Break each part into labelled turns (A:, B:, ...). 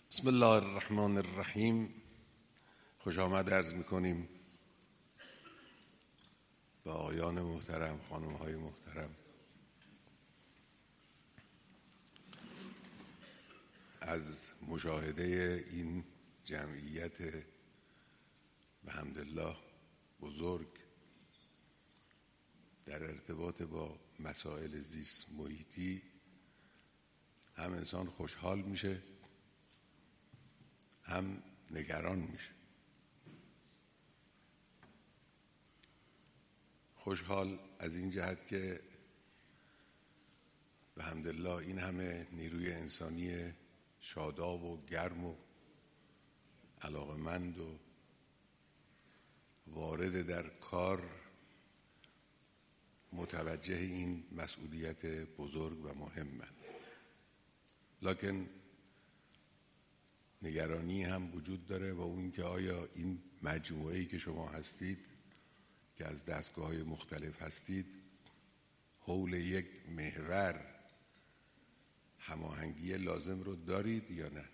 A: بسم الله الرحمن الرحیم. خوش آمد عرض میکنیم به آقایان محترم، خانم‌های محترم. از مشاهده این جمعیت بحمدالله بزرگ در ارتباط با مسائل زیست محیطی هم انسان خوشحال میشه، هم نگران میشه. خوشحال از این جهت که بحمدالله این همه نیروی انسانی شاداب و گرم و علاقمند و وارد در کار متوجه این مسئولیت بزرگ و مهمند. لکن نگرانی هم وجود داره و اون که آیا این مجموعه‌ای که شما هستید که از دستگاه‌های مختلف هستید حول یک محور هماهنگی لازم رو دارید یا نه؟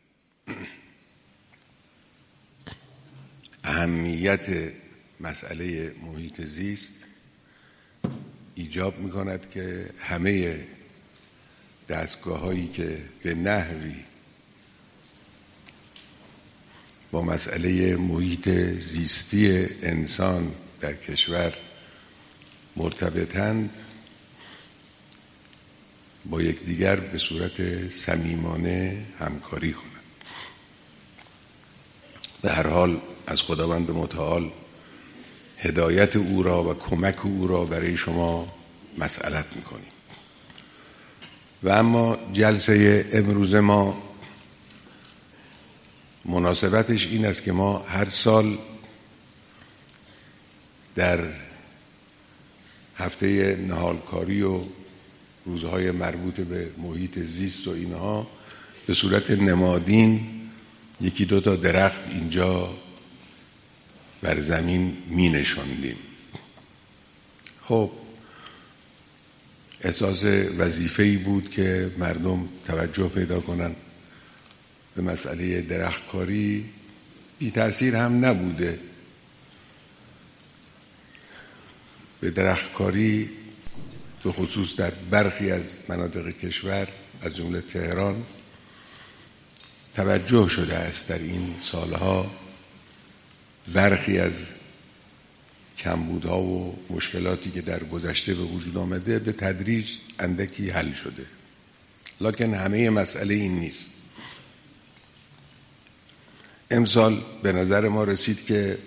A: اهمیت مسئله محیط زیست ایجاب می‌کند که همه دستگاه‌هایی که به نحوی با مسئله محیط زیستی انسان در کشور مرتبطند با یکدیگر به صورت صمیمانه همکاری کنند. به هر حال از خداوند متعال هدایت او را و کمک او را برای شما مسئلت می‌کنیم. و اما جلسه امروز ما مناسبتش این است که ما هر سال در هفته نهالکاری و روزهای مربوط به محیط زیست و اینها به صورت نمادین یکی دو تا درخت اینجا بر زمین می نشاندیم. خب احساس وظیفه‌ای بود که مردم توجه پیدا کنن به مسئله درختکاری. بی تأثیر هم نبوده. به درختکاری به خصوص در برخی از مناطق کشور از جمله تهران توجه شده است. در این سالها برخی از کمبودها و مشکلاتی که در گذشته به وجود آمده به تدریج اندکی حل شده. لکن همه مسئله این نیست. امسال به نظر ما رسید که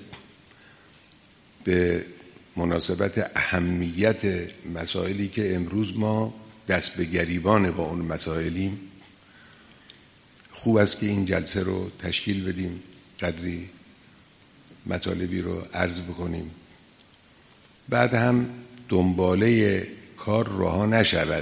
A: به مناسبت اهمیت مسائلی که امروز ما دست به گریبان با اون مسائلیم خوب است که این جلسه رو تشکیل بدیم، قدری مطالبی رو عرض بکنیم، بعد هم دنباله کار رها نشود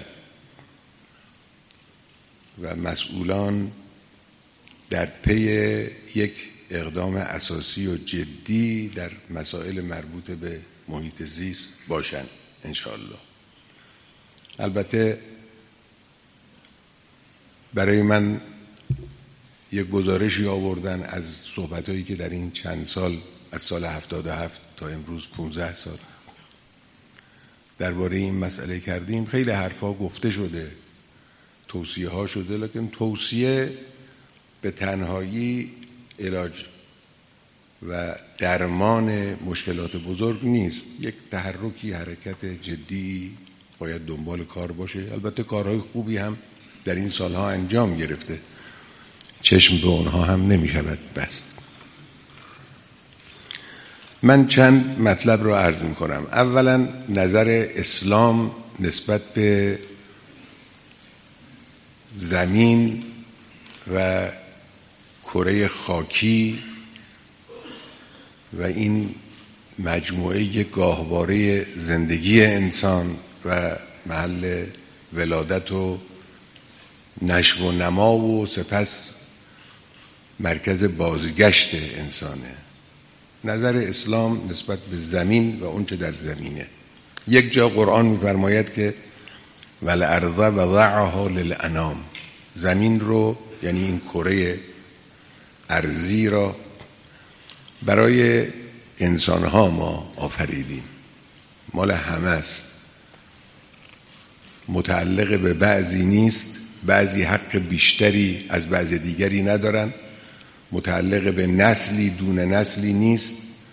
A: و مسئولان در پی یک اقدام اساسی و جدی در مسائل مربوط به محیط زیست باشن انشاءالله. البته برای من یک گزارشی آوردن از صحبتایی که در این چند سال از سال 77 تا امروز 15 سال درباره این مسئله کردیم. خیلی حرفا گفته شده، توصیه ها شده، لکن توصیه به تنهایی علاج و درمان مشکلات بزرگ نیست. یک تحرکی، حرکت جدی باید دنبال کار باشه. البته کارهای خوبی هم در این سالها انجام گرفته، چشم به اونها هم نمی شود بست. من چند مطلب رو عرض می کنم. اولا نظر اسلام نسبت به زمین و کره خاکی و این مجموعه گاهواره زندگی انسان و محل ولادت و نشو و نما و سپس مرکز بازگشت انسانه. نظر اسلام نسبت به زمین و اونچه در زمینه. یک جا قرآن می‌فرماید که والارض وضعها للانام، زمین رو یعنی این کره ارضی را برای انسانها ما آفریدیم. مال همه است، متعلق به بعضی نیست، بعضی حق بیشتری از بعض دیگری ندارن، متعلق به نسلی دون نسلی نیست.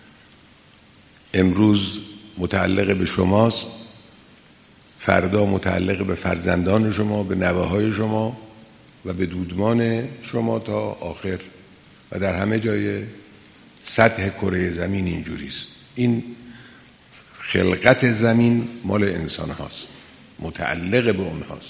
A: امروز متعلق به شماست، فردا متعلق به فرزندان شما، به نوه‌های شما و به دودمان شما تا آخر و در همه جای سطح کره زمین اینجوریست. این خلقت زمین مال انسان هاست، متعلق به اونهاست.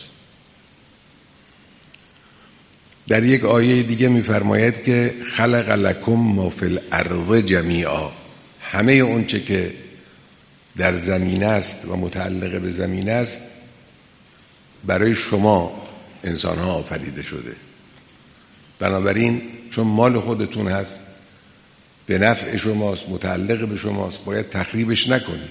A: در یک آیه دیگه می‌فرماید که خلق لکم ما فی الارض جمیعا، همه اون چه که در زمین است و متعلق به زمین است برای شما انسان ها آفریده شده. بنابراین چون مال خودتون هست، به نفع شماست، متعلق به شماست، باید تخریبش نکنید.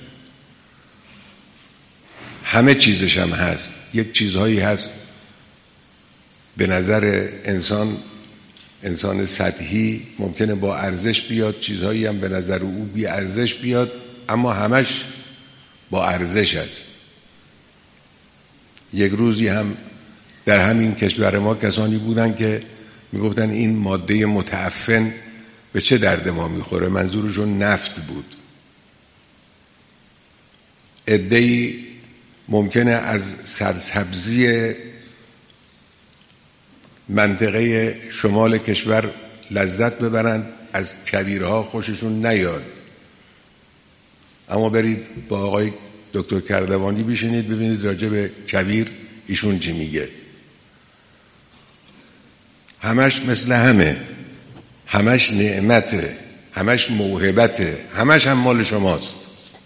A: همه چیزش هم هست. یک چیزهایی هست به نظر انسان سطحی ممکنه با ارزش بیاد، چیزهایی هم به نظر او بی ارزش بیاد، اما همش با ارزش است. یک روزی هم در همین کشور ما کسانی بودن که میگفتن این ماده متعفن به چه درد ما میخوره، منظورشون نفت بود. عده‌ای ممکنه از سرسبزی منطقه شمال کشور لذت ببرند، از کویرها خوششون نیاد، اما برید با آقای دکتر کردوانی بشینید ببینید راجع به کویر ایشون چی میگه. همش مثل همش نعمته، همش موهبته، همش هم مال شماست.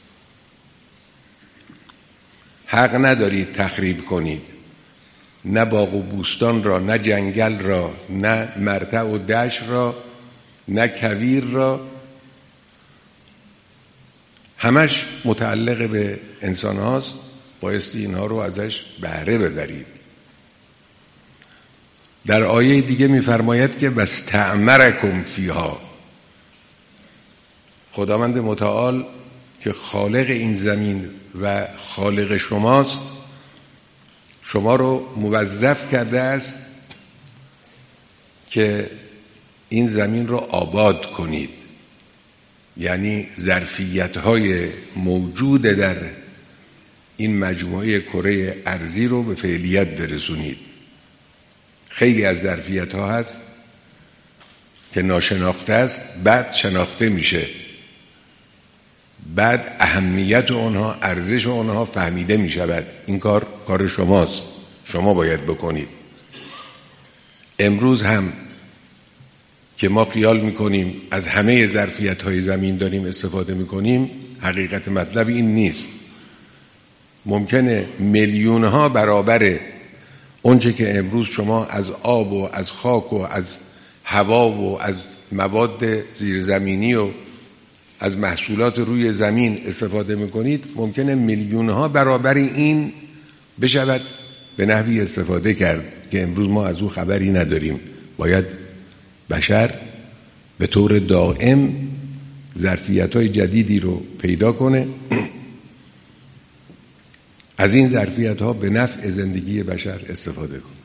A: حق ندارید تخریب کنید، نه باغ و بوستان را، نه جنگل را، نه مرتع و دشت را، نه کویر را. همش متعلق به انسان هاست، بایستی اینها رو ازش بهره ببرید. در آیه دیگه می‌فرماید که واستعمرکم فیها، خداوند متعال که خالق این زمین و خالق شماست، شما رو موظف کرده است که این زمین رو آباد کنید، یعنی ظرفیت‌های موجود در این مجموعه کره ارضی رو به فعلیت برسونید. خیلی از ظرفیت‌ها هست که ناشناخته است، بعد شناخته میشه، بعد اهمیت اونها، ارزش اونها فهمیده میشود. این کار شماست، شما باید بکنید. امروز هم که ما خیال میکنیم از همه ظرفیت‌های زمین داریم استفاده میکنیم، حقیقت مطلب این نیست. ممکنه میلیون‌ها برابر اونچه که امروز شما از آب و از خاک و از هوا و از مواد زیرزمینی و از محصولات روی زمین استفاده میکنید، ممکنه میلیون‌ها برابر این بشود به نحوی استفاده کرد که امروز ما از او خبری نداریم. باید بشر به طور دائم ظرفیت‌های جدیدی رو پیدا کنه، از این ظرفیت‌ها به نفع زندگی بشر استفاده کنه.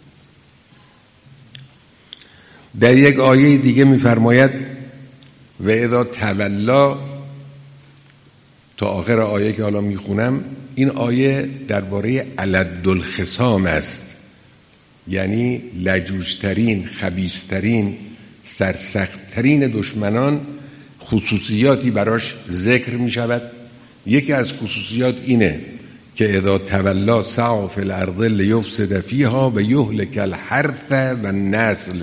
A: در یک آیه دیگه می‌فرماید و اذا تولا، تا آخر آیه که حالا میخونم، این آیه درباره الد الخصام است، یعنی لجوجترین، خبیثترین، سرسختترین دشمنان خصوصیاتی براش ذکر میشود. یکی از خصوصیات اینه که اذا تولا سعی فی الارض لیفسد فیها و یهلک الحرث و النسل.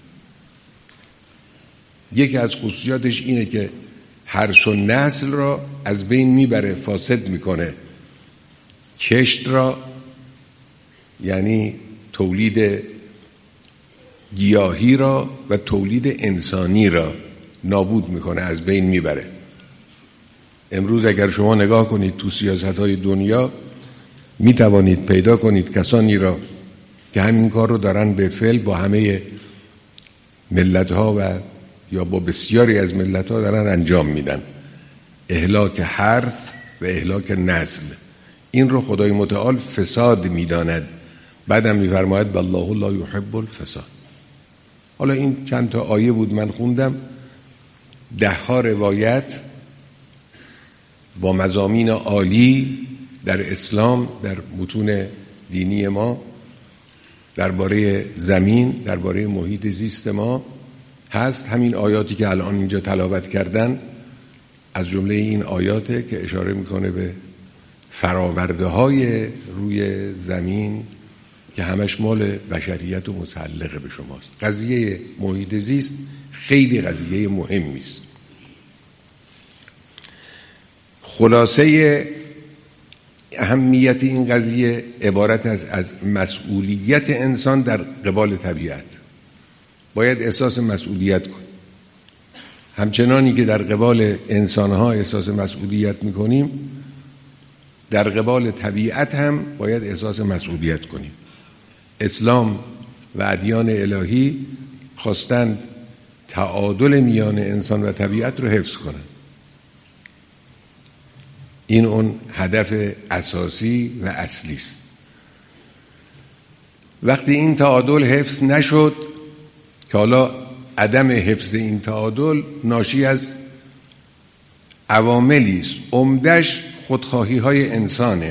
A: یکی از خصوصیاتش اینه که حرث و نسل را از بین میبره، فاسد میکنه. کشت را، یعنی تولید گیاهی را و تولید انسانی را نابود میکنه، از بین میبره. امروز اگر شما نگاه کنید تو سیاست‌های دنیا، میتوانید پیدا کنید کسانی را که همین کار رو دارن به فعل با همه ملت‌ها و یا با بسیاری از ملت‌ها دارن انجام میدن، اهلاک حرث و اهلاک نسل. این رو خدای متعال فساد میداند، بعدم میفرماید والله لا یحب الفساد. حالا این چند تا آیه بود من خوندم، 10 روایت با مضامین عالی در اسلام، در متون دینی ما، درباره زمین، درباره محیط زیست ما هست. همین آیاتی که الان اینجا تلاوت کردن از جمله این آیاته که اشاره میکنه به فراورده های روی زمین که همش مال بشریت و متعلق به شماست. قضیه محیط زیست خیلی قضیه مهمی است. خلاصه اهمیت این قضیه عبارت از مسئولیت انسان در قبال طبیعت. باید احساس مسئولیت کن. همچنانی که در قبال انسانها احساس مسئولیت میکنیم، در قبال طبیعت هم باید احساس مسئولیت کنیم. اسلام و ادیان الهی خواستند تعادل میان انسان و طبیعت رو حفظ کنند. این اون هدف اساسی و اصلی است. وقتی این تعادل حفظ نشد، که حالا عدم حفظ این تعادل ناشی از عواملی است، عمدش خودخواهی های انسانه،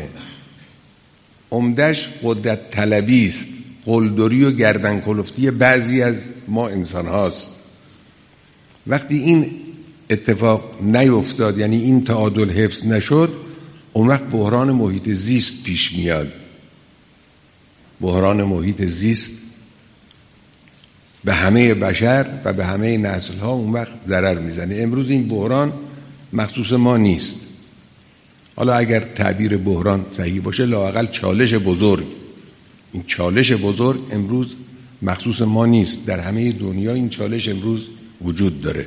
A: عمدش قدرت طلبی است، قلدری و گردن کلفتی بعضی از ما انسان هاست. وقتی این اتفاق نیفتاد، یعنی این تعادل حفظ نشد، اون وقت بحران محیط زیست پیش میاد. بحران محیط زیست به همه بشر و به همه نسل ها اون وقت ضرر میزنه. امروز این بحران مخصوص ما نیست. حالا اگر تعبیر بحران صحیح باشه، لااقل چالش بزرگ. این چالش بزرگ امروز مخصوص ما نیست، در همه دنیا این چالش امروز وجود داره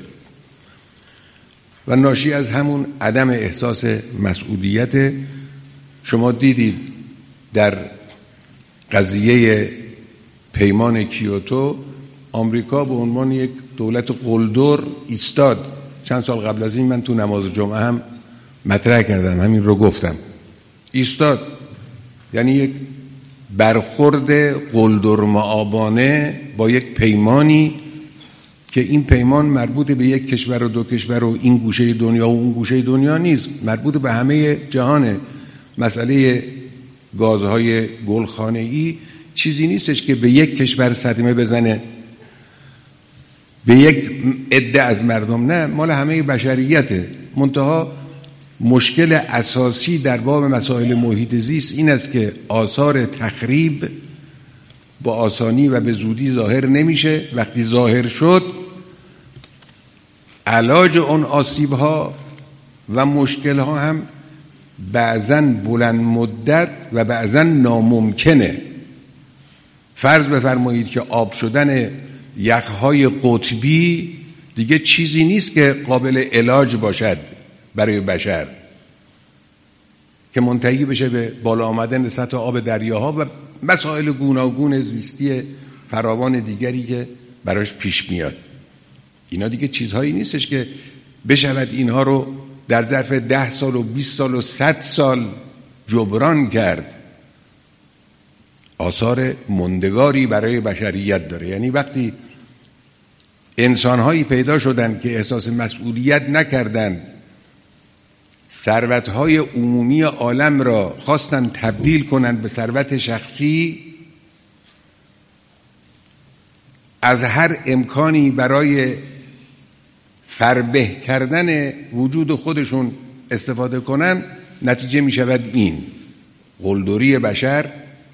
A: و ناشی از همون عدم احساس مسئولیت. شما دیدید در قضیه پیمان کیوتو آمریکا به عنوان یک دولت قلدر ایستاد. چند سال قبل از این من تو نماز جمعه هم مطرح کردم، همین رو گفتم. ایستاد یعنی یک برخورد قلدر مآبانه با یک پیمانی که این پیمان مربوط به یک کشور و دو کشور و این گوشه دنیا و اون گوشه دنیا نیست، مربوط به همه جهانه. مسئله گازهای گلخانه‌ای چیزی نیستش که به یک کشور صدمه بزنه، به یک عده از مردم، نه، مال همه بشریته. منتها مشکل اساسی در باب مسائل محیط زیست این است که آثار تخریب با آسانی و به زودی ظاهر نمیشه. وقتی ظاهر شد، علاج اون آسیب‌ها و مشکل‌ها هم بعضاً بلند مدت و بعضاً ناممکنه. فرض بفرمایید که آب شدن یخ‌های قطبی دیگه چیزی نیست که قابل علاج باشد برای بشر، که منتهی بشه به بالا آمدن سطح آب دریاها و مسائل گوناگون زیستی فراوان دیگری که براش پیش میاد. اینا دیگه چیزهایی نیستش که بشود اینها رو در ظرف 10 سال و 20 سال و 100 سال جبران کرد. آثار مندگاری برای بشریت داره. یعنی وقتی انسانهایی پیدا شدند که احساس مسئولیت نکردند، ثروت‌های عمومی عالم را خواستند تبدیل کنند به ثروت شخصی، از هر امکانی برای فربه کردن وجود خودشون استفاده کنند، نتیجه می شود این قلدری بشر،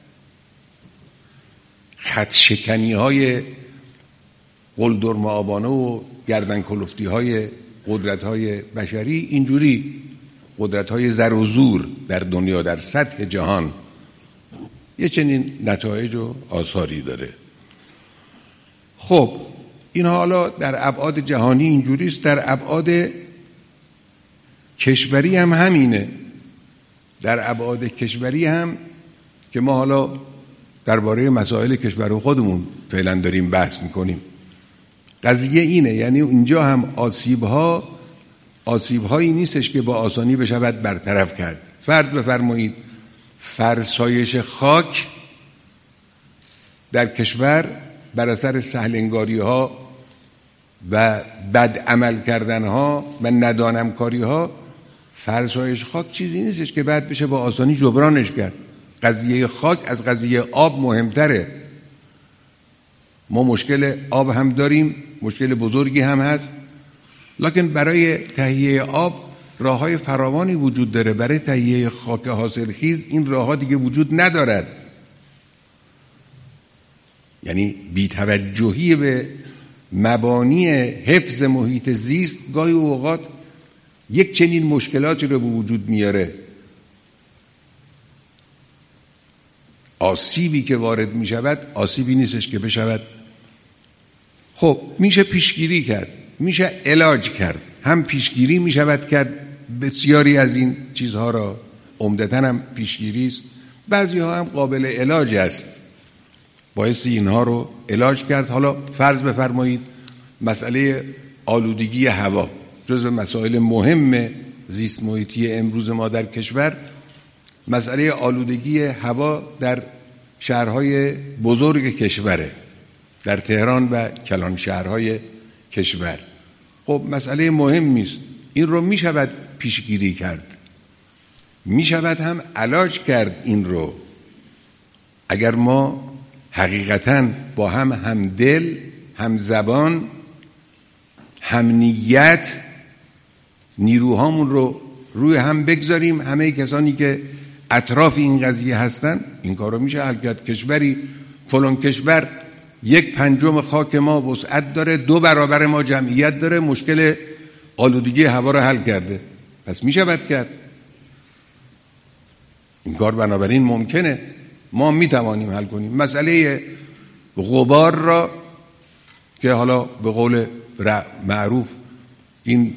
A: خط شکنی های قلدر مآبانه و گردن کلفتی های قدرت های بشری، اینجوری قدرت های زر و زور در دنیا، در سطح جهان، یه چنین نتایج و آثاری داره. خب این حالا در ابعاد جهانی اینجوری است، در ابعاد کشوری هم همینه. در ابعاد کشوری هم که ما حالا درباره مسائل کشور خودمون فعلا داریم بحث میکنیم، قضیه اینه، یعنی اینجا هم آسیب‌هایی نیستش که با آسانی بشود برطرف کرد. فرض بفرمایید فرسایش خاک در کشور بر اثر سهل‌انگاری‌ها و بد عمل کردن‌ها و ندانمکاری‌ها، فرسایش خاک چیزی نیستش که بعد بشه با آسانی جبرانش کرد. قضیه خاک از قضیه آب مهمتره. ما مشکل آب هم داریم، مشکل بزرگی هم هست، لکن برای تهیه آب راه‌های فراوانی وجود داره. برای تهیه خاک حاصلخیز این راه‌ها دیگه وجود ندارد. یعنی بی‌توجهی به مبانی حفظ محیط زیست گاهی اوقات یک چنین مشکلاتی رو به وجود میاره. آسیبی که وارد می شود آسیبی نیستش که بشود. خب میشه پیشگیری کرد، میشه علاج کرد. هم پیشگیری می شود کرد بسیاری از این چیزها را، عمدتاً هم پیشگیری است، بعضی ها هم قابل علاج است، باعث اینها رو علاج کرد. حالا فرض بفرمایید مسئله آلودگی هوا جزو مسائل مهم زیست محیطی امروز ما در کشور. مسئله آلودگی هوا در شهرهای بزرگ کشوره، در تهران و کلان شهرهای کشور. خب مسئله مهمی است، این رو می شود پیشگیری کرد، می شود هم علاج کرد. این رو اگر ما حقیقتاً با هم دل، هم زبان، هم نیت نیروهامون رو روی هم بگذاریم، همه کسانی که اطراف این قضیه هستن، این کار رو میشه حل کرد. کشوری فلان کشور 1/5 خاک ما وسعت داره، 2 برابر ما جمعیت داره، مشکل آلودگی هوا رو حل کرده، پس میشه بد کرد این کار. بنابراین ممکنه ما میتوانیم حل کنیم. مسئله غبار را که حالا به قول معروف این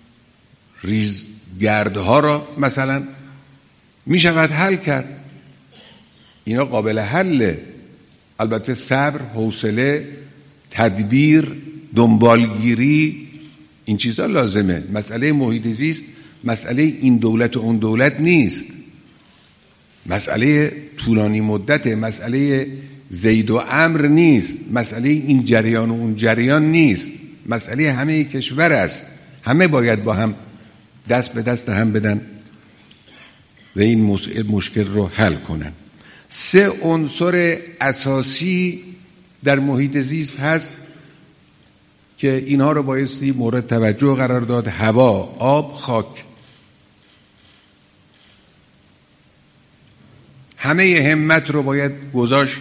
A: ریزگردها را مثلا می شود حل کرد. اینا قابل حله. البته صبر، حوصله، تدبیر، دنبالگیری، این چیزها لازمه. مسئله محیط زیست مسئله این دولت و اون دولت نیست، مسئله طولانی مدت، مسئله زید و عمرو نیست، مسئله این جریان و اون جریان نیست، مسئله همه کشور است. همه باید با هم دست به دست هم بدن و این مشکل رو حل کنن. 3 عنصر اساسی در محیط زیست هست که اینها رو بایستی مورد توجه قرار داد: هوا، آب، خاک. همه همت رو باید گذاشت.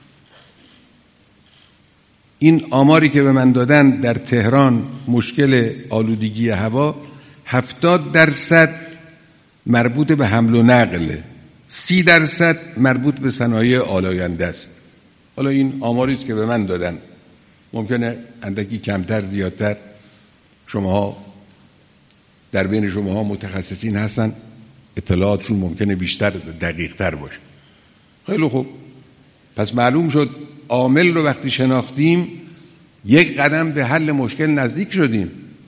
A: این آماری که به من دادن در تهران مشکل آلودگی هوا 70% مربوط به حمل و نقل، 30% مربوط به صنایع آلاینده است. حالا این آماری است که به من دادن، ممکنه اندکی کمتر زیادتر، شماها در بین شماها متخصصین هستن، اطلاعاتشون ممکنه بیشتر دقیق تر باشه. خیلی خوب، پس معلوم شد عامل رو وقتی شناختیم یک قدم به حل مشکل نزدیک شدیم.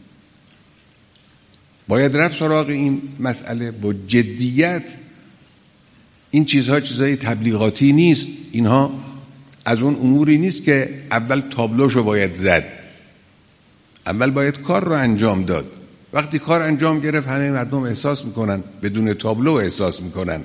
A: باید رفت سراغ این مسئله با جدیت. این چیزها چیزهای تبلیغاتی نیست، اینها از اون اموری نیست که اول تابلوشو باید زد، اول باید کار رو انجام داد. وقتی کار انجام گرفت همه مردم احساس میکنن، بدون تابلو احساس میکنن.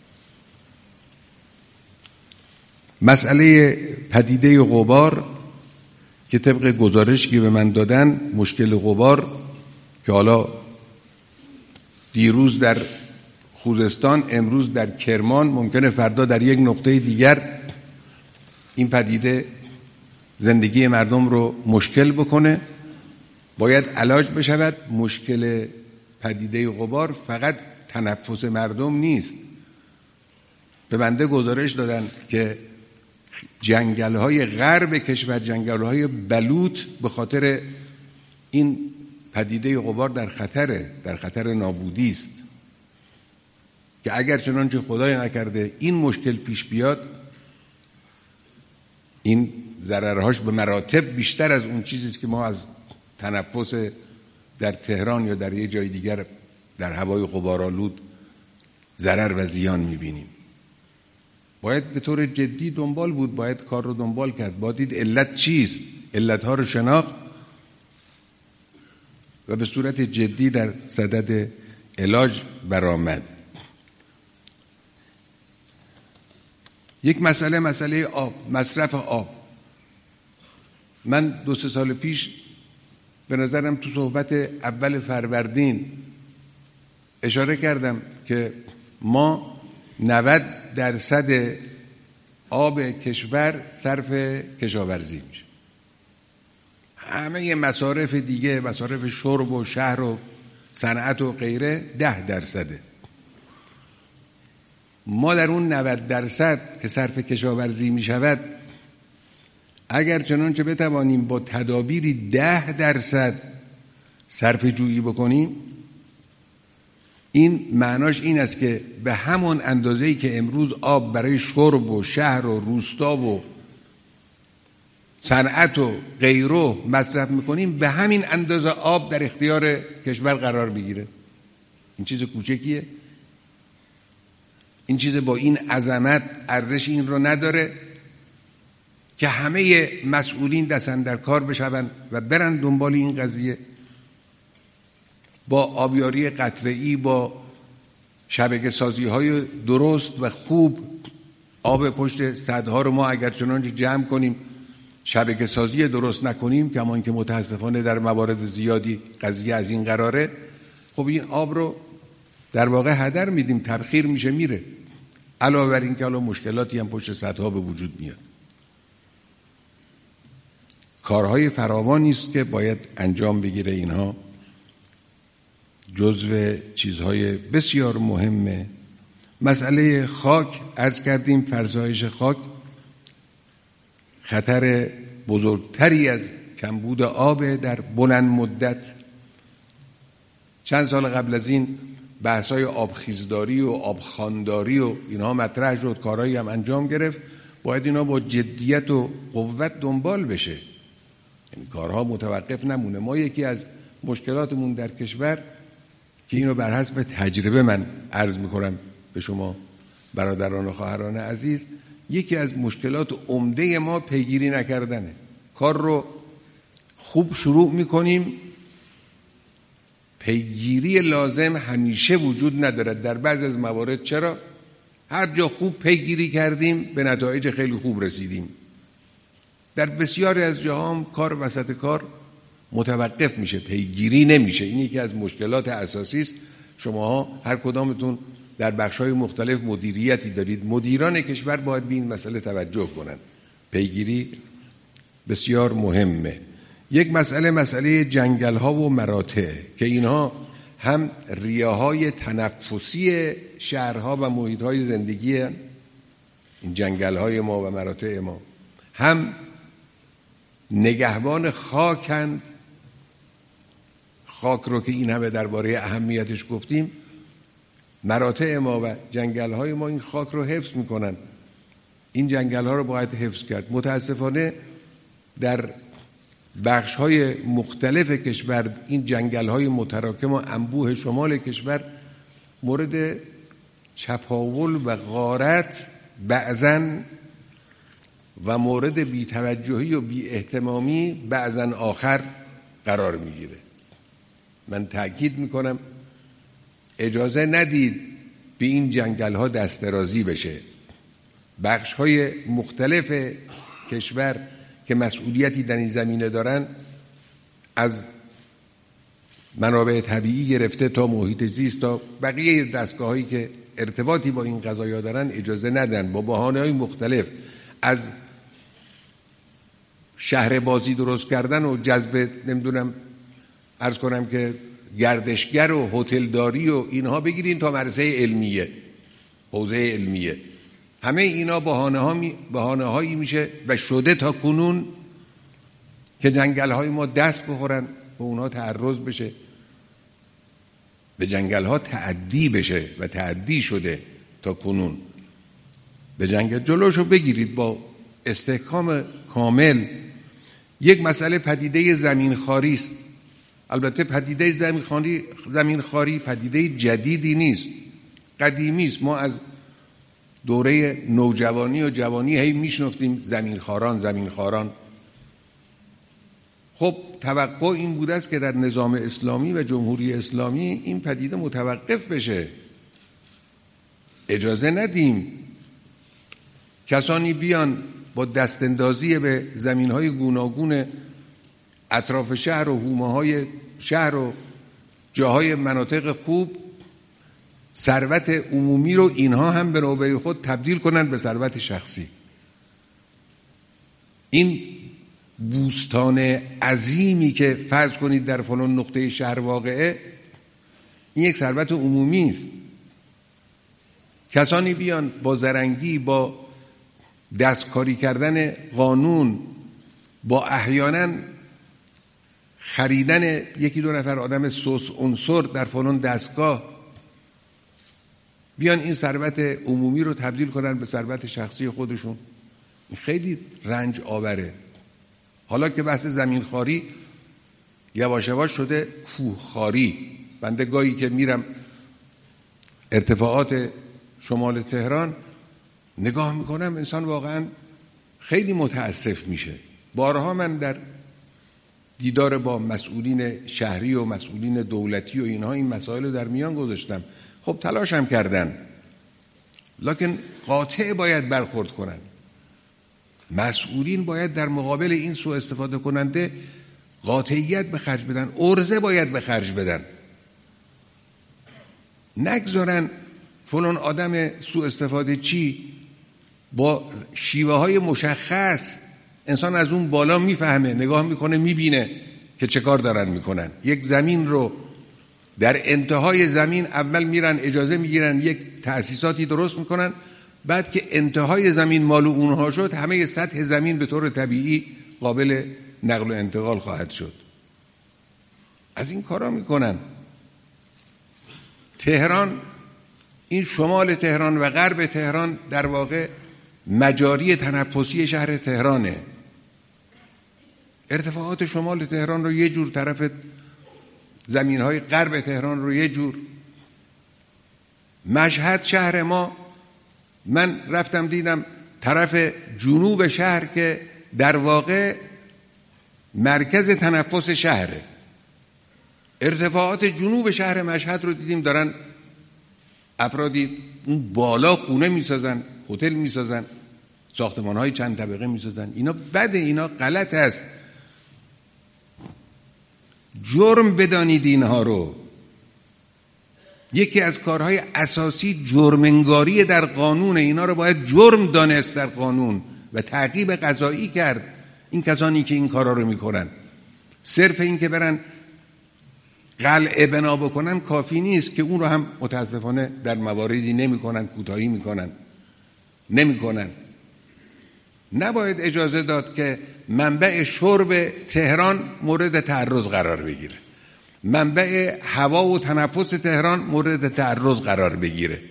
A: مسئله پدیده غبار که طبق گزارشی که به من دادن، مشکل غبار که حالا دیروز در خوزستان، امروز در کرمان، ممکنه فردا در یک نقطه دیگر این پدیده زندگی مردم رو مشکل بکنه، باید علاج بشود. مشکل پدیده غبار فقط تنفس مردم نیست. به بنده گزارش دادن که جنگل‌های غرب کشور، جنگل‌های بلوط، به خاطر این پدیده غبار در خطر نابودی است، که اگر چنانچه خدای نکرده این مشکل پیش بیاد، این ضررهاش به مراتب بیشتر از اون چیزیست که ما از تنفس در تهران یا در یه جای دیگر در هوای غبارآلود ضرر و زیان میبینیم. باید به طور جدی دنبال بود، باید کار رو دنبال کرد، باید دید علت چیست، علتها رو شناخت و به صورت جدی در صدد علاج برآمد. یک مسئله آب، مصرف آب. من 2-3 سال پیش به نظرم تو صحبت اول فروردین اشاره کردم که ما 90% آب کشور صرف کشاورزی میشه. همه مصارف دیگه، مصارف شرب و شهر و صنعت و غیره 10%. ما در اون 90% که صرف کشاورزی می شود، اگر چنانچه بتوانیم با تدابیری 10% صرف جویی بکنیم، این معناش این است که به همون اندازه‌ای که امروز آب برای شرب و شهر و روستا و صنعت و غیره مصرف میکنیم، به همین اندازه آب در اختیار کشور قرار بگیره. این چیز کوچکیه؟ این چیز با این عظمت ارزش این رو نداره که همه مسئولین دستن در کار بشون و برن دنبال این قضیه، با آبیاری قطره‌ای، با شبکه سازی های درست و خوب آب پشت سدها رو ما اگر چنانچه جمع کنیم، شبکه سازی درست نکنیم، کمان که متاسفانه در موارد زیادی قضیه از این قراره، خب این آب رو در واقع هدر میدیم، تبخیر میشه میره. علاوه بر این که حالا مشکلاتی هم پشت سدها به وجود میاد. کارهای فراوانی است که باید انجام بگیره. اینها جزو چیزهای بسیار مهمه. مسئله خاک، عرض کردیم فرسایش خاک خطر بزرگتری از کمبود آب در بلند مدت. چند سال قبل از این بحث‌های آبخیزداری و آبخوانداری و اینها مطرح شد، کارهایی هم انجام گرفت. باید اینا با جدیت و قوت دنبال بشه، یعنی کارها متوقف نمونه. ما یکی از مشکلاتمون در کشور که اینو بر حسب تجربه من عرض میکنم به شما برادران و خواهران عزیز، یکی از مشکلات عمده ما پیگیری نکردنه. کار رو خوب شروع میکنیم، پیگیری لازم همیشه وجود ندارد در بعض از موارد. چرا؟ هر جا خوب پیگیری کردیم به نتایج خیلی خوب رسیدیم. در بسیاری از جاها هم کار وسط کار متوقف میشه، پیگیری نمیشه. این یکی از مشکلات اساسی است. شماها هر کدامتون در بخش‌های مختلف مدیریتی دارید. مدیران کشور باید به این مسئله توجه کنند. پیگیری بسیار مهمه. یک مسئله جنگل‌ها و مراتع که اینها هم ریه‌های تنفسی شهرها و محیط‌های زندگی این جنگل‌های ما و مراتع ما، هم نگهبان خاکند. خاک رو که این همه درباره اهمیتش گفتیم، مراتع ما و جنگل‌های ما این خاک رو حفظ می‌کنن. این جنگل‌ها رو باید حفظ کرد. متاسفانه در بخش‌های مختلف کشور این جنگل‌های متراکم و انبوه شمال کشور مورد چپاول و غارت بعضاً و مورد بی‌توجهی و بی‌اهتمامی بعضاً آخر قرار می‌گیره. من تأکید می‌کنم اجازه ندید به این جنگل‌ها دست درازی بشه. بخش‌های مختلف کشور که مسئولیتی در این زمینه دارن، از منابع طبیعی گرفته تا محیط زیست تا بقیه دستگاه‌هایی که ارتباطی با این قضایا دارن، اجازه ندن با بهانه‌های مختلف از شهر بازی درست کردن و جذب نمیدونم عرض کنم که گردشگر و هتلداری و اینها بگیرین تا مدرسه علمیه، حوزه علمیه. همه اینا بهانه‌هایی میشه و شده تا کنون که جنگل‌های ما دست بخورن، به اونها تعرض بشه، به جنگل‌ها تعدی بشه و تعدی شده تا کنون. به جنگل جلوشو بگیرید با استحکام کامل. یک مسئله پدیده زمینخواری است. البته پدیده زمینخواری پدیده جدیدی نیست، قدیمی است. ما از دوره نوجوانی و جوانی هی میشنفتیم زمینخواران. خب توقع این بوده است که در نظام اسلامی و جمهوری اسلامی این پدیده متوقف بشه. اجازه ندیم کسانی بیان با دستاندازی به زمین‌های گوناگون اطراف شهر و حومه‌های شهر و جاهای مناطق خوب ثروت عمومی رو اینها هم به نوبه خود تبدیل کنن به ثروت شخصی. این بوستان عظیمی که فرض کنید در فلان نقطه شهر واقعه، این یک ثروت عمومی است. کسانی بیان با زرنگی، با دستکاری کردن قانون، با احیانا خریدن یکی دو نفر آدم سوس عنصر در فلان دستگاه، بیان این ثروت عمومی رو تبدیل کنن به ثروت شخصی خودشون. خیلی رنج آوره. حالا که بحث زمینخواری یواش یواش شده کوهخواری. بنده گاهی که میرم ارتفاعات شمال تهران نگاه میکنم، انسان واقعا خیلی متاسف میشه. بارها من در دیدار با مسئولین شهری و مسئولین دولتی و اینها این مسائل رو در میان گذاشتم. خب تلاش هم کردن، لکن قاطع باید برخورد کنن. مسئولین باید در مقابل این سوء استفاده کننده قاطعیت به خرج بدن، عرضه باید به خرج بدن. نگذارن فلان آدم سوء استفاده چی با شیوه های مشخص انسان از اون بالا میفهمه، نگاه میکنه، میبینه که چه کار دارن میکنن. یک زمین رو در انتهای زمین اول میرن اجازه میگیرن، یک تأسیساتی درست میکنن، بعد که انتهای زمین مال اونها شد همه سطح زمین به طور طبیعی قابل نقل و انتقال خواهد شد. از این کارا میکنن. تهران، این شمال تهران و غرب تهران در واقع مجاری تنفسی شهر تهرانه. ارتفاعات شمال تهران رو یه جور، طرف زمینهای غرب تهران رو یه جور. مشهد شهر ما، من رفتم دیدم طرف جنوب شهر که در واقع مرکز تنفس شهره. ارتفاعات جنوب شهر مشهد رو دیدیم دارن افرادی اون بالا خونه میسازن، هتل میسازن، ساختمان‌های چند طبقه میسازن. اینا بده، اینا غلط است. جرم بدانید اینها رو. یکی از کارهای اساسی جرم‌انگاری در قانون، اینا رو باید جرم دانست در قانون و تعقیب قضایی کرد. این کسانی که این کارا رو میکنن، صرف این که برن قلعه بنا بکنن کافی نیست، که اون رو هم متاسفانه در مواردی نمیکنن، کوتاهی نمیکنن. نباید اجازه داد که منبع شرب تهران مورد تعرض قرار بگیره، منبع هوا و تنفس تهران مورد تعرض قرار بگیره.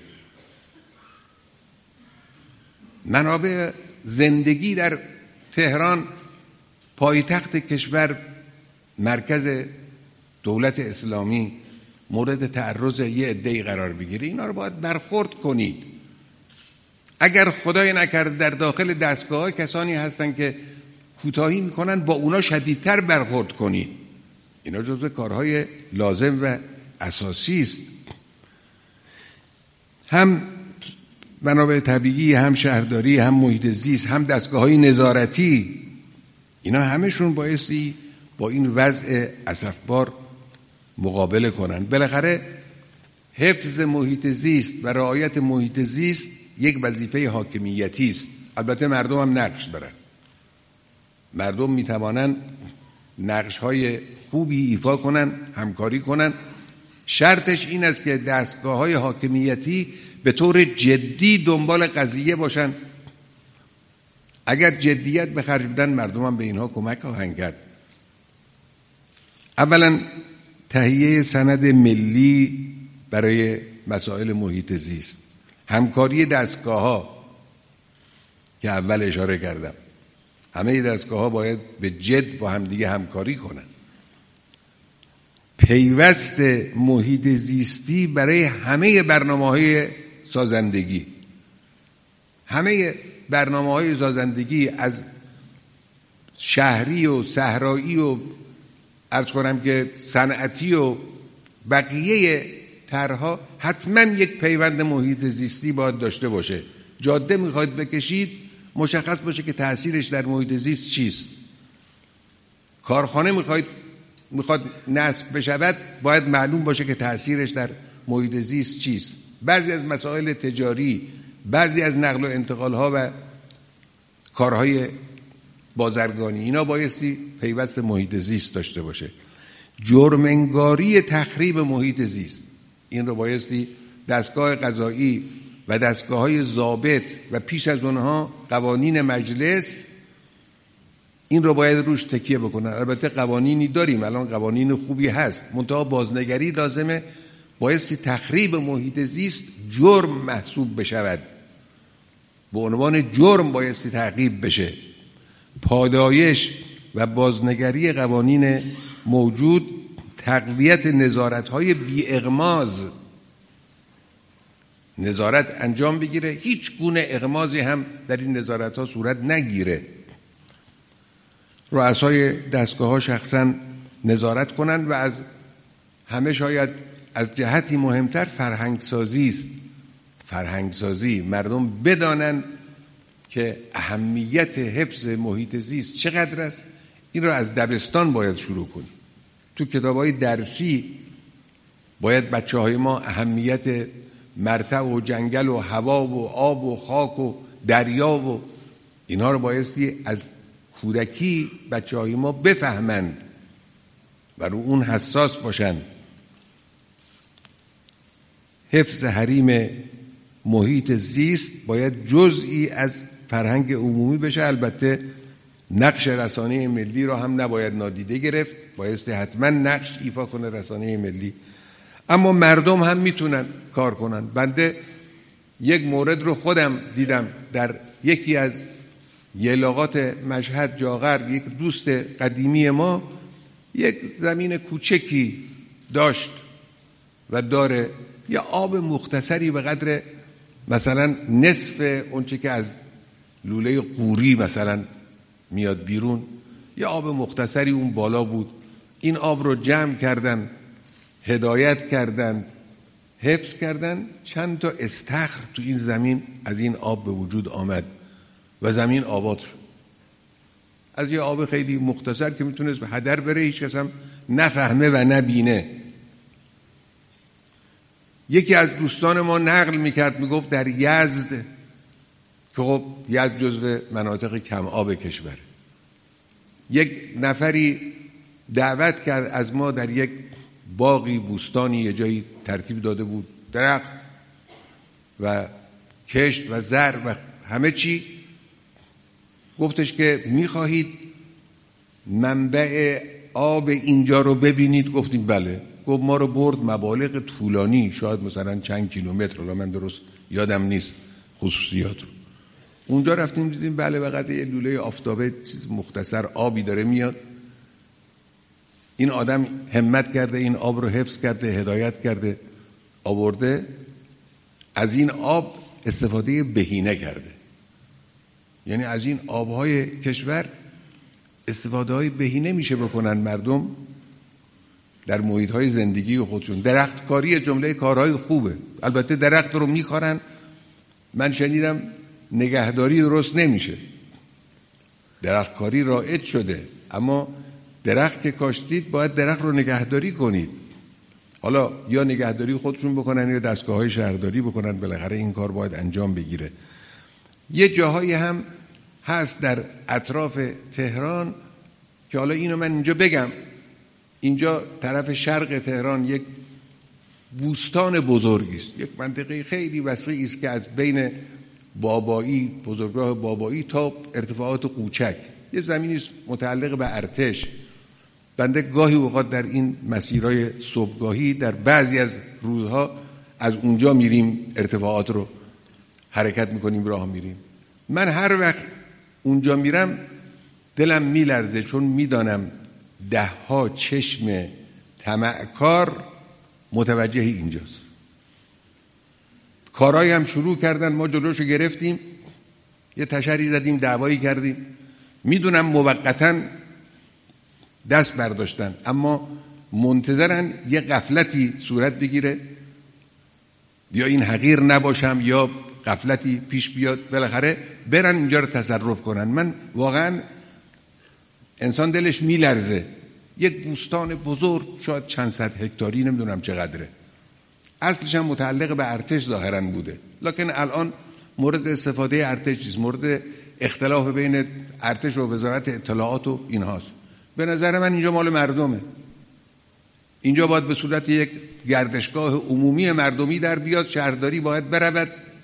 A: منابع زندگی در تهران، پایتخت کشور، مرکز دولت اسلامی، مورد تعرض یه عده‌ای قرار بگیره. اینا رو باید برخورد کنید. اگر خدای نکرد در داخل دستگاه‌ها کسانی هستن که کوتاهی میکنن، با اونا شدیدتر برخورد کنید. اینا جزو کارهای لازم و اساسی است. هم منابع طبیعی، هم شهرداری، هم محیط زیست، هم دستگاه‌های نظارتی، اینا همشون بایستی با این وضع اسفبار مقابله کنن. بالاخره حفظ محیط زیست و رعایت محیط زیست یک وظیفه حاکمیتی است. البته مردم هم نقش دارن. مردم میتوانن نقش‌های خوبی ایفا کنن، همکاری کنن. شرطش این است که دستگاه‌های حاکمیتی به طور جدی دنبال قضیه باشن. اگر جدیت به خرج بدن، مردم هم به اینها کمک خواهند کرد. اولا تهیه سند ملی برای مسائل محیط زیست، همکاری دستگاه‌ها که اول اشاره کردم، همه دستگاه‌ها باید به جد با همدیگه همکاری کنن. پیوست محیط زیستی برای همه برنامه‌های سازندگی، همه برنامه‌های سازندگی از شهری و صحرایی و عرض کنم که صنعتی و بقیه طرح‌ها حتما یک پیوند محیط زیستی باید داشته باشه. جاده میخواید بکشید مشخص باشه که تأثیرش در محیط زیست چیست. کارخانه میخواد نصب بشود باید معلوم باشه که تأثیرش در محیط زیست چیست. بعضی از مسائل تجاری، بعضی از نقل و انتقال ها و کارهای بازرگانی، اینا بایستی پیوست محیط زیست داشته باشه. جرم‌انگاری تخریب محیط زیست، این رو بایستی دستگاه قضایی و دستگاه‌های ضابط و پیش از اونها قوانین مجلس این رو باید روش تکیه بکنن. البته قوانینی داریم، الان قوانین خوبی هست، منتها بازنگری لازمه. بایستی تخریب محیط زیست جرم محسوب بشود، به عنوان جرم بایستی تعقیب بشه. پادایش و بازنگری قوانین موجود، تقویت نظارت‌های بی اغماز، نظارت انجام بگیره، هیچ گونه اغمازی هم در این نظارت‌ها صورت نگیره. رؤسای دستگاه‌ها شخصاً نظارت کنند و از همه شاید از جهتی مهمتر فرهنگسازی است. فرهنگسازی، مردم بدانند که اهمیت حفظ محیط زیست چقدر است. این را از دبستان باید شروع کنیم. تو کتاب‌های درسی باید بچه‌های ما اهمیت مرتع و جنگل و هوا و آب و خاک و دریا و اینها رو بایستی از کودکی بچه‌های ما بفهمند و رو اون حساس باشند. حفظ حریم محیط زیست باید جزئی از فرهنگ عمومی بشه. البته نقش رسانه ملی را هم نباید نادیده گرفت، بایستی حتما نقش ایفا کنه رسانه ملی، اما مردم هم میتونن کار کنن. بنده یک مورد رو خودم دیدم در یکی از یلاقات مشهد جاغر. یک دوست قدیمی ما یک زمین کوچکی داشت و داره، یه آب مختصری به قدر مثلا نصف اونچه که از لوله قوری مثلا میاد بیرون، یه آب مختصری اون بالا بود. این آب رو جمع کردن، هدایت کردن، حفظ کردن. چند تا استخر تو این زمین از این آب به وجود آمد و زمین آباد شد. از یه آب خیلی مختصر که میتونست به هدر بره، هیچ کس هم نفهمه و نبینه. یکی از دوستان ما نقل میکرد، میگفت در یزد، که خب یزد جزو مناطق کم آب کشور، یک نفری دعوت کرد از ما در یک باغی، بوستانی، یه جایی ترتیب داده بود، درخت و کشت و زر و همه چی. گفتش که میخواهید منبع آب اینجا رو ببینید؟ گفتیم بله. گفت ما رو برد مبالغ طولانی، شاید مثلا چند کیلومتر، حالا من درست یادم نیست خصوصیات رو. اونجا رفتیم دیدیم بله بقدر یه لوله آفتابه چیز مختصر آبی داره میاد. این آدم همت کرده این آب رو حفظ کرده، هدایت کرده، آورده، از این آب استفاده بهینه کرده. یعنی از این آبهای کشور استفاده های بهینه میشه بکنن مردم در محیط های زندگی خودشون. درختکاری جمله کارهای خوبه. البته درخت رو میکارن، من شنیدم نگهداری درست نمیشه. درختکاری رایج شده، اما درخت که کاشتید باید درخت رو نگهداری کنید. حالا یا نگهداری خودشون بکنن یا دستگاه‌های شهرداری بکنن، بالاخره این کار باید انجام بگیره. یه جاهایی هم هست در اطراف تهران که حالا اینو من اینجا بگم، اینجا طرف شرق تهران یک بوستان بزرگی است، یک منطقه خیلی وسیعی است که از بین بابایی، بزرگراه بابایی تا ارتفاعات قوچک، یه زمینی است متعلق به ارتش. بنده گاهی اوقات در این مسیرهای صبحگاهی در بعضی از روزها از اونجا میریم، ارتفاعات رو حرکت میکنیم، راه میریم. من هر وقت اونجا میرم دلم میلرزه، چون میدانم 10 چشم طمعکار متوجه اینجاست. کارایی هم شروع کردن، ما جلوشو گرفتیم، یه تشری زدیم، دعوایی کردیم. میدونم موقتاً دست برداشتن، اما منتظرن یه غفلتی صورت بگیره، یا این حقیر نباشم یا غفلتی پیش بیاد، بالاخره برن اینجا رو تصرف کنن. من واقعا انسان دلش میلرزه. یک بوستان بزرگ، شاید چند صد هکتاری، نمیدونم چقدره، اصلش هم متعلق به ارتش ظاهرا بوده، لکن الان مورد استفاده ارتش نیست، مورد اختلاف بین ارتش و وزارت اطلاعات و اینهاست. به نظر من اینجا مال مردمه. اینجا باید به صورت یک گردشگاه عمومی مردمی در بیاد، شهرداری باید برود.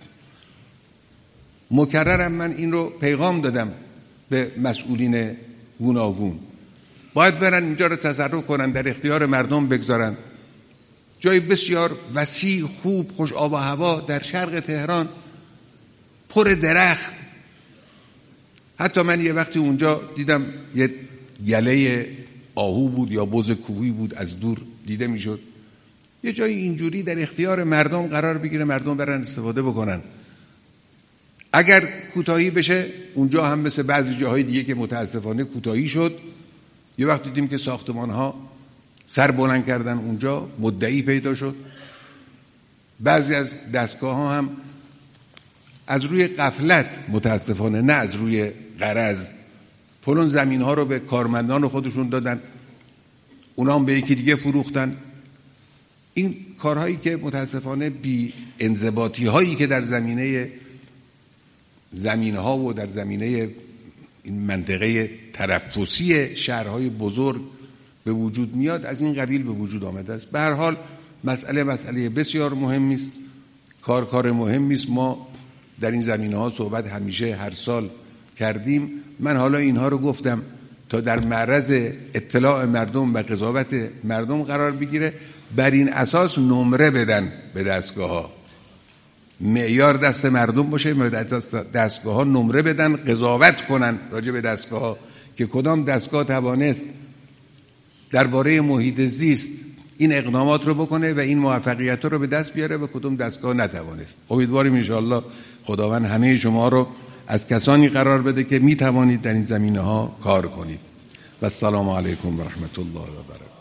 A: مکررم من این رو پیغام دادم به مسئولین گوناگون، باید برن اینجا رو تصرف کنن، در اختیار مردم بگذارن. جای بسیار وسیع، خوب، خوش آب و هوا در شرق تهران، پر درخت. حتی من یه وقتی اونجا دیدم یه گله آهو بود یا بز کوهی بود، از دور دیده میشد. یه جای اینجوری در اختیار مردم قرار بگیره، مردم برن استفاده بکنن. اگر کوتاهی بشه اونجا هم مثل بعضی جاهای دیگه که متاسفانه کوتاهی شد، یه وقت دیدیم که ساختمان ها سر بلند کردن، اونجا مدعی پیدا شد. بعضی از دستگاه ها هم از روی غفلت، متاسفانه نه از روی غرض، پلون زمین ها رو به کارمندان خودشون دادن، اونا هم به یکی دیگه فروختن. این کارهایی که متاسفانه بی انضباطی هایی که در زمین ها و در زمینه این منطقه تنفسی شهرهای بزرگ به وجود میاد، از این قبیل به وجود آمده است. به هر حال مسئله بسیار مهمی است، کار مهمی است. ما در این زمینه ها صحبت همیشه هر سال کردیم. من حالا اینها رو گفتم تا در معرض اطلاع مردم و قضاوت مردم قرار بگیره، بر این اساس نمره بدن به دستگاه ها، معیار دست مردم باشه، دستگاه ها نمره بدن، قضاوت کنن راجع به دستگاه ها که کدام دستگاه توانست درباره محیط زیست این اقدامات رو بکنه و این موفقیت رو به دست بیاره و کدام دستگاه نتوانست. امیدواریم انشاءالله خداوند همه شما رو از کسانی قرار بده که می توانید در این زمینه ها کار کنید. و السلام علیکم و رحمت الله و برکاته.